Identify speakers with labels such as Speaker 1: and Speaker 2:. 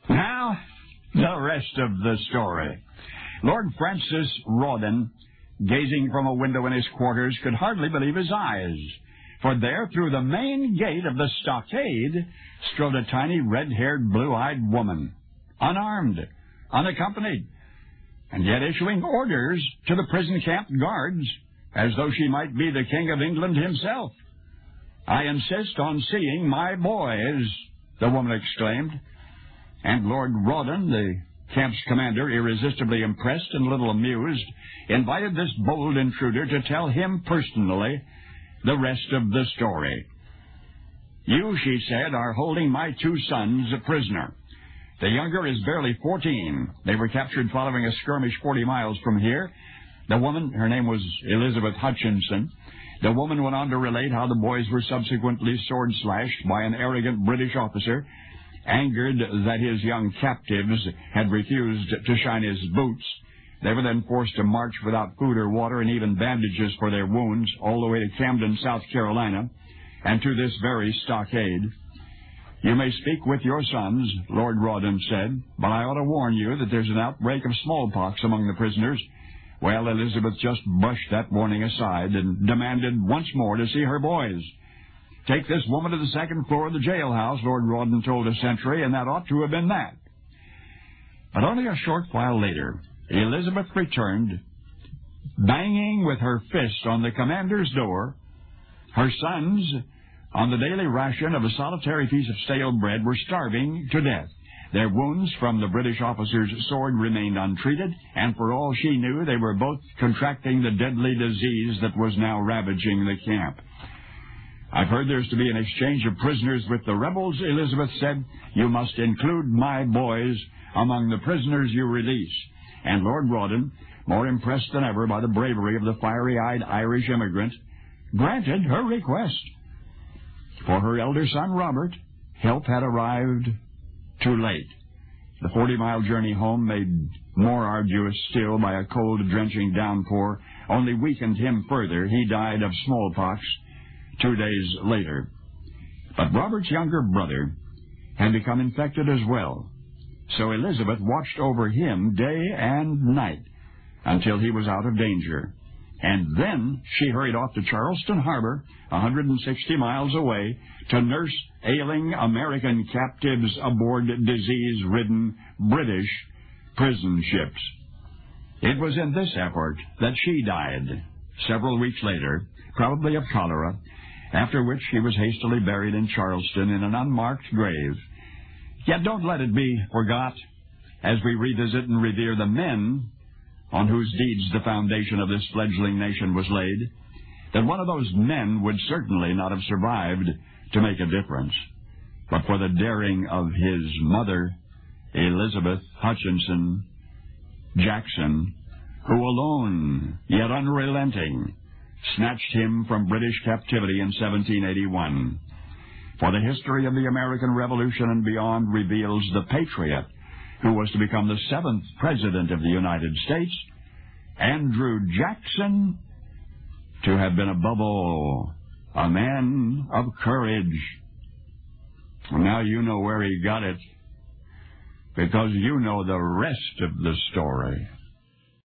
Speaker 1: Now, the rest of the story. Lord Francis Rawdon, gazing from a window in his quarters, could hardly believe his eyes. For there, through the main gate of the stockade, strode a tiny, red-haired, blue-eyed woman, unarmed, unaccompanied, and yet issuing orders to the prison camp guards, as though she might be the King of England himself. "I insist on seeing my boys," the woman exclaimed. And Lord Rawdon, the camp's commander, irresistibly impressed and a little amused, invited this bold intruder to tell him personally the rest of the story. "You," she said, "are holding my 2 sons a prisoner. The younger is barely 14. They were captured following a skirmish 40 miles from here. The woman, her name was Elizabeth Hutchinson. The woman went on to relate how the boys were subsequently sword-slashed by an arrogant British officer, angered that his young captives had refused to shine his boots. They were then forced to march without food or water and even bandages for their wounds all the way to Camden, South Carolina, and to this very stockade. You may speak with your sons," Lord Rawdon said, "but I ought to warn you that there's an outbreak of smallpox among the prisoners." Well, Elizabeth just brushed that warning aside and demanded once more to see her boys. "Take this woman to the 2nd floor of the jailhouse," Lord Rawdon told a sentry, and that ought to have been that. But only a short while later, Elizabeth returned, banging with her fist on the commander's door. Her sons, on the daily ration of a solitary piece of stale bread, were starving to death. Their wounds from the British officer's sword remained untreated, and for all she knew, they were both contracting the deadly disease that was now ravaging the camp. "I've heard there's to be an exchange of prisoners with the rebels," Elizabeth said. "You must include my boys among the prisoners you release." And Lord Rawdon, more impressed than ever by the bravery of the fiery-eyed Irish immigrant, granted her request. For her elder son, Robert, help had arrived too late. The 40-mile journey home, made more arduous still by a cold, drenching downpour, only weakened him further. He died of smallpox 2 days later. But Robert's younger brother had become infected as well. So Elizabeth watched over him day and night until he was out of danger. And then she hurried off to Charleston Harbor, 160 miles away, to nurse ailing American captives aboard disease-ridden British prison ships. It was in this effort that she died several weeks later, probably of cholera, after which she was hastily buried in Charleston in an unmarked grave. Yet don't let it be forgot, as we revisit and revere the men on whose deeds the foundation of this fledgling nation was laid, that one of those men would certainly not have survived to make a difference, but for the daring of his mother, Elizabeth Hutchinson Jackson, who alone, yet unrelenting, snatched him from British captivity in 1781. For the history of the American Revolution and beyond reveals the patriot who was to become the 7th President of the United States, Andrew Jackson, to have been above all a man of courage. Now you know where he got it, because you know the rest of the story.